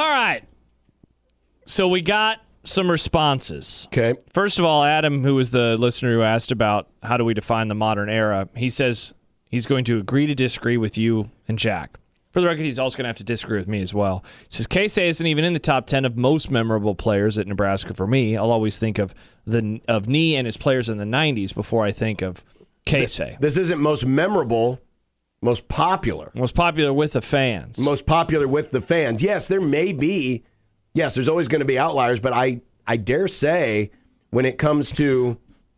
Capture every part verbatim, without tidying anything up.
right. So we got some responses. Okay. First of all, Adam, who was the listener who asked about how do we define the modern era, he says he's going to agree to disagree with you and Jack. For the record, he's also going to have to disagree with me as well. He says Casey isn't even in the top ten of most memorable players at Nebraska for me. I'll always think of the of Nee and his players in the nineties before I think of Casey. This isn't most memorable, most popular. Most popular with the fans. Most popular with the fans. Yes, there may be. Yes, there's always going to be outliers, but I, I dare say when it comes to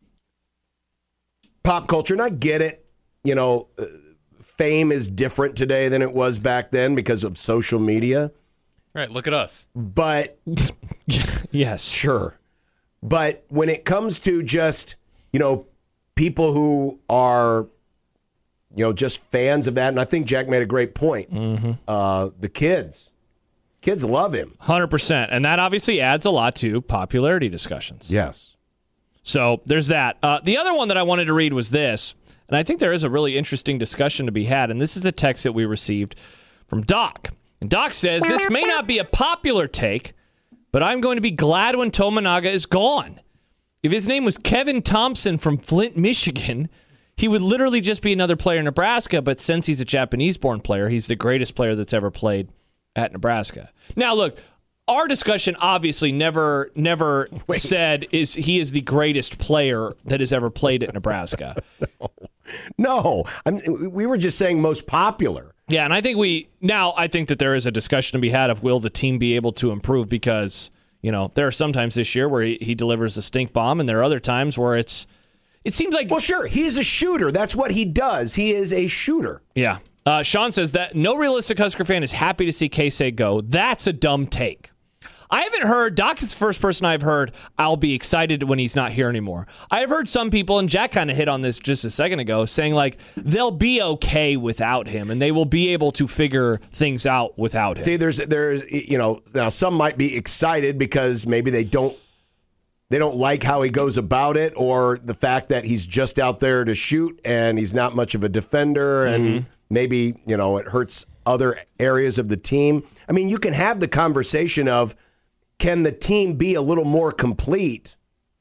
pop culture, and I get it, you know, uh, fame is different today than it was back then because of social media. Right, look at us. But yes, sure. But when it comes to just, you know, people who are, you know, just fans of that, and I think Jack made a great point. Mm-hmm. Uh, the kids. Kids love him. one hundred percent. And that obviously adds a lot to popularity discussions. Yes. So there's that. Uh, the other one that I wanted to read was this, and I think there is a really interesting discussion to be had, and this is a text that we received from Doc. And Doc says, this may not be a popular take, but I'm going to be glad when Tominaga is gone. If his name was Kevin Thompson from Flint, Michigan, he would literally just be another player in Nebraska, but since he's a Japanese-born player, he's the greatest player that's ever played at Nebraska. Now, look, our discussion obviously never never Wait. said is he is the greatest player that has ever played at Nebraska. no, no. I'm, we were just saying most popular. Yeah, and I think we now I think that there is a discussion to be had of will the team be able to improve because, you know, there are some times this year where he, he delivers a stink bomb, and there are other times where it's it seems like Well, sure, he's a shooter. That's what he does. He is a shooter. Yeah. Uh, Sean says that no realistic Husker fan is happy to see Casey go. That's a dumb take. I haven't heard, Doc is the first person I've heard, I'll be excited when he's not here anymore. I've heard some people, and Jack kind of hit on this just a second ago, saying like they'll be okay without him and they will be able to figure things out without him. See, there's, there's, you know, now some might be excited because maybe they don't, they don't like how he goes about it, or the fact that he's just out there to shoot and he's not much of a defender, and mm-hmm. maybe, you know, it hurts other areas of the team. I mean, you can have the conversation of, can the team be a little more complete?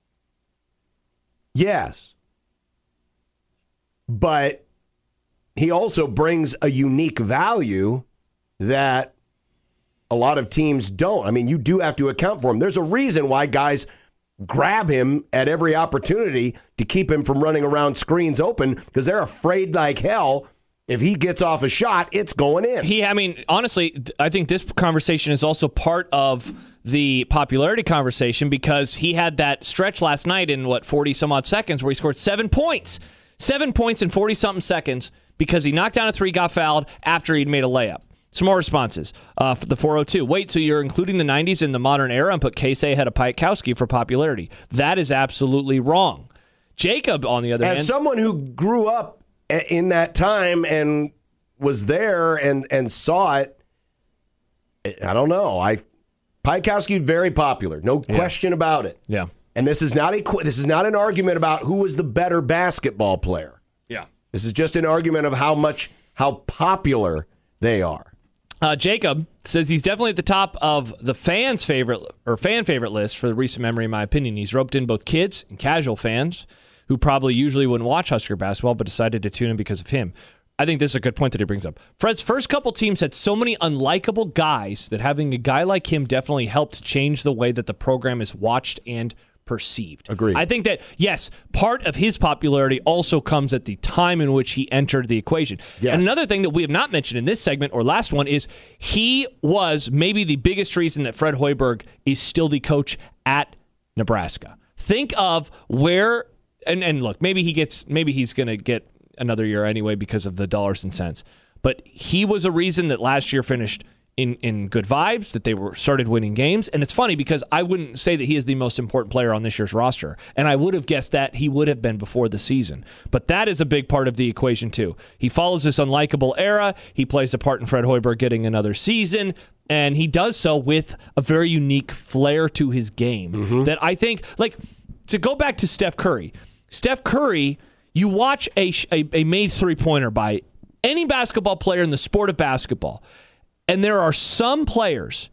Yes. But he also brings a unique value that a lot of teams don't. I mean, you do have to account for him. There's a reason why guys grab him at every opportunity to keep him from running around screens open, because they're afraid like hell if he gets off a shot, it's going in. He, I mean, honestly, I think this conversation is also part of the popularity conversation because he had that stretch last night in, what, forty-some-odd seconds where he scored seven points. Seven points in forty-something seconds because he knocked down a three, got fouled after he'd made a layup. Some more responses. Uh, for the four oh two. Wait, so you're including the nineties in the modern era and put Casey ahead of Piatkowski for popularity. That is absolutely wrong. Jacob, on the other hand. As someone who grew up in that time and was there and, and saw it, I don't know. I Piatkowski very popular, no yeah. question about it. Yeah. And this is not a this is not an argument about who was the better basketball player. Yeah. This is just an argument of how much how popular they are. Uh, Jacob says he's definitely at the top of the fans' favorite or fan favorite list for the recent memory, in my opinion. He's roped in both kids and casual fans who probably usually wouldn't watch Husker basketball but decided to tune in because of him. I think this is a good point that he brings up. Fred's first couple teams had so many unlikable guys that having a guy like him definitely helped change the way that the program is watched and perceived. Agreed. I think that, yes, part of his popularity also comes at the time in which he entered the equation. Yes. And another thing that we have not mentioned in this segment or last one is he was maybe the biggest reason that Fred Hoiberg is still the coach at Nebraska. Think of where, and, and look, maybe he gets, maybe he's going to get another year anyway because of the dollars and cents. But he was a reason that last year finished in, in good vibes, that they were started winning games. And it's funny because I wouldn't say that he is the most important player on this year's roster. And I would have guessed that he would have been before the season. But that is a big part of the equation too. He follows this unlikable era. He plays a part in Fred Hoiberg getting another season. And he does so with a very unique flair to his game mm-hmm. that I think, like, to go back to Steph Curry. Steph Curry, you watch a, a, a made three-pointer by any basketball player in the sport of basketball, and there are some players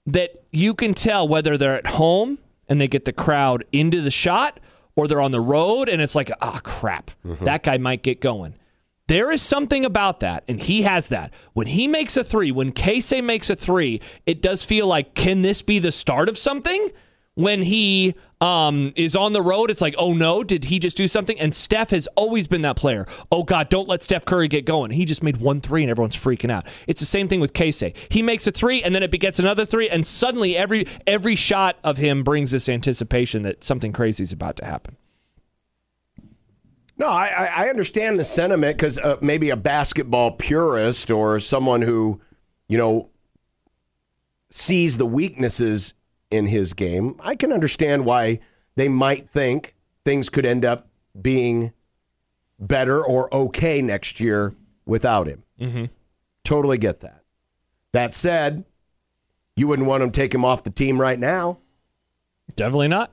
that you can tell whether they're at home and they get the crowd into the shot or they're on the road and it's like, ah, oh, crap, mm-hmm. that guy might get going. There is something about that, and he has that. When he makes a three, when Casey makes a three, it does feel like, can this be the start of something? When he um, is on the road, it's like, oh no, did he just do something? And Steph has always been that player. Oh God, don't let Steph Curry get going. He just made one three and everyone's freaking out. It's the same thing with Casey. He makes a three and then it begets another three, and suddenly every every shot of him brings this anticipation that something crazy is about to happen. No, I, I understand the sentiment because uh, maybe a basketball purist or someone who, you know, sees the weaknesses in his game, I can understand why they might think things could end up being better or okay next year without him. Mm-hmm. Totally get that. That said, you wouldn't want him to take him off the team right now. Definitely not.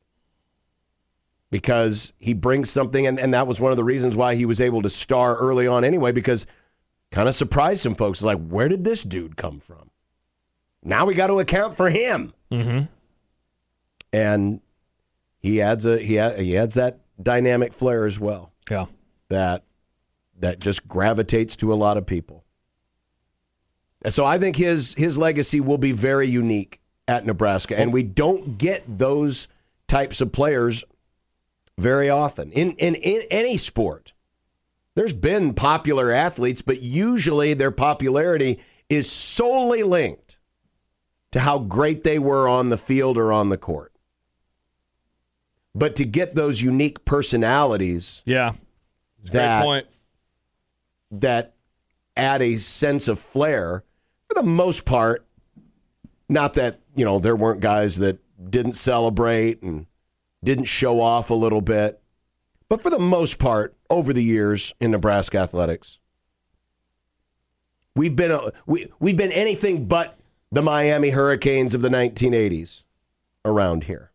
Because he brings something, and, and that was one of the reasons why he was able to star early on anyway, because kind of surprised some folks. Like, where did this dude come from? Now we got to account for him. Mm-hmm. And he adds a he, ad, he adds that dynamic flair as well. Yeah. That that just gravitates to a lot of people. And so I think his his legacy will be very unique at Nebraska, and we don't get those types of players very often in, in, in any sport. There's been popular athletes, but usually their popularity is solely linked to how great they were on the field or on the court. But to get those unique personalities, yeah, that, great point. that add a sense of flair, for the most part, not that, you know, there weren't guys that didn't celebrate and didn't show off a little bit. But for the most part, over the years in Nebraska athletics, we've been a, we, we've been anything but the Miami Hurricanes of the nineteen eighties around here.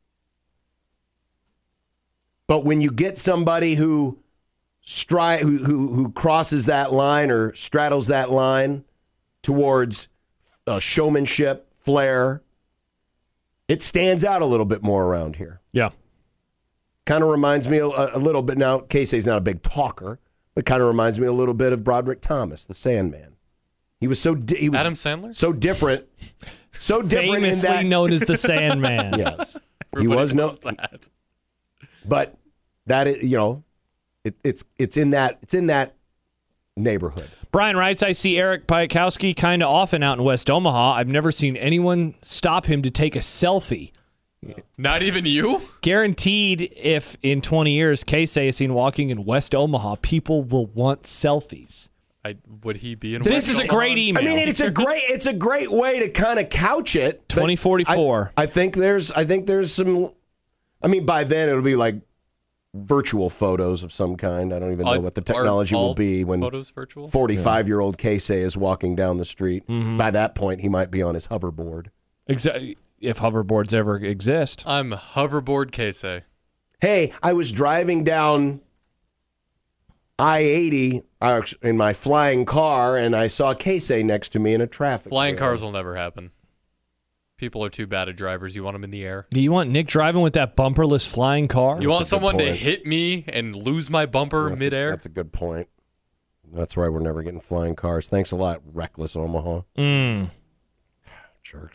But when you get somebody who stri- who, who, who crosses that line or straddles that line towards uh, showmanship, flair, it stands out a little bit more around here. Yeah. Kind of reminds me a, a little bit, now Casey's not a big talker, but kind of reminds me a little bit of Broderick Thomas, the Sandman. He was so di- he was Adam Sandler? So different. So different Famously in that, known as the Sandman. yes. Everybody he was no that. But that is, you know, it, it's it's in that it's in that neighborhood. Brian writes, I see Eric Piakowski kind of often out in West Omaha. I've never seen anyone stop him to take a selfie. Not even you? Guaranteed, if in twenty years Casey is seen walking in West Omaha, people will want selfies. I, would he be in? This West is a Omaha? great email. I mean, it's a great it's a great way to kind of couch it. twenty forty-four. I, I think there's I think there's some. I mean, by then it'll be like virtual photos of some kind. I don't even know Uh, what the technology are all will be when photos virtual. forty-five-year-old Casey is walking down the street. Mm-hmm. By that point, he might be on his hoverboard. Exactly. If hoverboards ever exist. I'm hoverboard Casey. Hey, I was driving down I eighty uh, in my flying car, and I saw Casey next to me in a traffic Flying jam. cars will never happen. People are too bad at drivers. You want them in the air. Do you want Nick driving with that bumperless flying car? You want a good someone to point. hit me and lose my bumper That's midair? A, that's a good point. That's why we're never getting flying cars. Thanks a lot, Reckless Omaha. Mm. Jerks.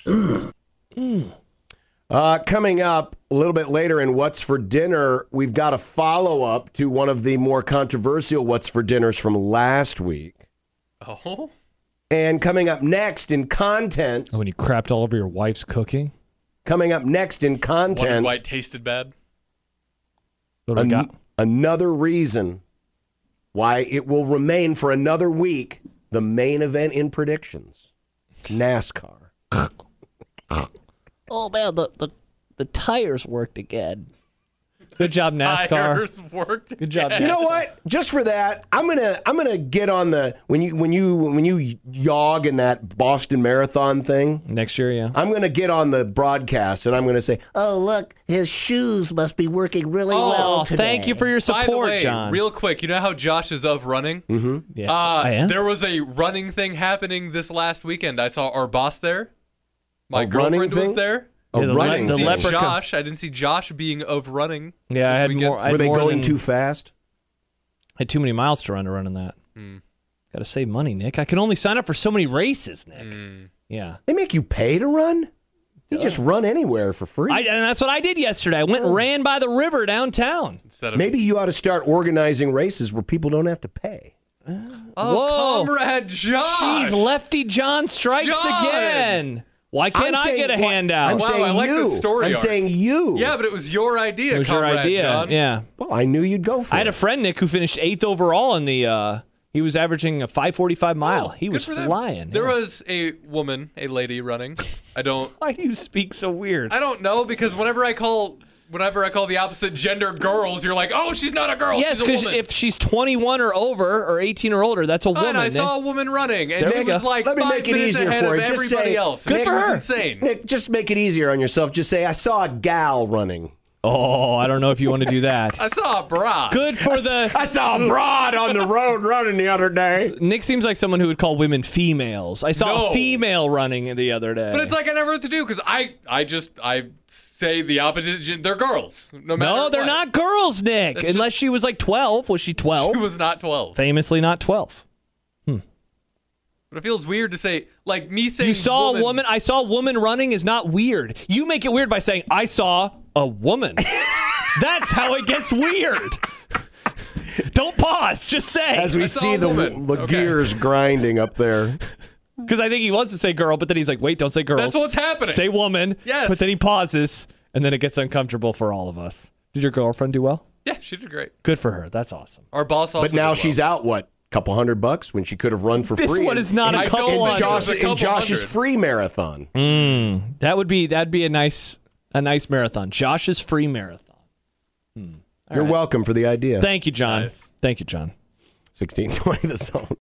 Uh, coming up a little bit later in What's for Dinner, we've got a follow-up to one of the more controversial What's for Dinners from last week. Oh? And coming up next in content, When you crapped all over your wife's cooking? coming up next in Wondered content, why it tasted bad? What do I an- got? another reason why it will remain for another week the main event in predictions, NASCAR. Oh man, the, the the tires worked again. Good job, NASCAR. Tires worked. Good job, again. You know what? Just for that, I'm gonna I'm gonna get on the when you when you when you jog in that Boston Marathon thing. Next year, yeah. I'm gonna get on the broadcast and I'm gonna say, Oh look, his shoes must be working really Oh, well today. Thank you for your By the support, way, John. real quick, you know how Josh is of running? mm-hmm. yeah. Uh, I am? There was a running thing happening this last weekend. I saw our boss there. My A running girlfriend was thing? there. A Yeah, the running I didn't the see thing. leprechaun- Josh. I didn't see Josh being of running. Yeah, I this had weekend. more. I had Were they more going than- too fast? I had too many miles to run to run in that. Mm. Got to save money, Nick. I can only sign up for so many races, Nick. Mm. Yeah. They make you pay to run? You just run anywhere for free. I, and that's what I did yesterday. I went and ran by the river downtown. Instead of Maybe you ought to start organizing races where people don't have to pay. oh, Whoa. Comrade Josh. Jeez, Lefty John strikes John! again. Why can't I'm I saying- get a well, handout? I'm Wow, saying I like you. this story I'm arc. saying you. Yeah, but it was your idea. it was your Comrade idea. John. Yeah. Well, I knew you'd go for I had it. a friend, Nick, who finished eighth overall in the. Uh, he was averaging a five forty-five mile. he Good was for them. flying. There yeah. was a woman, a lady running. I don't. Why do you speak so weird? I don't know because whenever I call, whenever I call the opposite gender girls, you're like, oh, she's not a girl. yes, she's a because woman. if she's twenty-one or over or eighteen or older, that's a Fine, woman. I Nick. saw a woman running, and There she you was go. like Let me five make it minutes easier ahead for of you. Just everybody say, else. Good It for was her. insane. Nick, just make it easier on yourself. Just say, I saw a gal running. Oh, I don't know if you want to do that. I saw a bra. Good for the. I saw a broad on the road running the other day. Nick seems like someone who would call women females. I saw No. a female running the other day. But it's like I never know what to do because I, I just, I say the opposite. gen- They're girls, no matter. no, they're what. not girls, Nick. That's Unless she was like twelve. Was she twelve? She was not twelve. Famously not twelve. But it feels weird to say, like me saying. You saw woman, a woman. I saw a woman running is not weird. You make it weird by saying I saw a woman. That's how it gets weird. Don't pause. Just say. As we saw see a the, woman. the Okay. gears grinding up there. Because I think he wants to say girl, but then he's like, wait, don't say girls. That's what's happening. Say woman. Yes. But then he pauses, and then it gets uncomfortable for all of us. Did your girlfriend do well? Yeah, she did great. Good for her. That's awesome. Our boss also. But now did she's well. out, what, couple hundred bucks when she could have run for This free? one in- is not in, a I couple don't in, want hundred. to. Josh, It's a in couple Josh's hundred. free marathon. That would be that'd be a nice a nice marathon. Josh's free marathon. You're welcome for the idea. Thank you, John. Nice. Thank you, John. sixteen twenty the zone.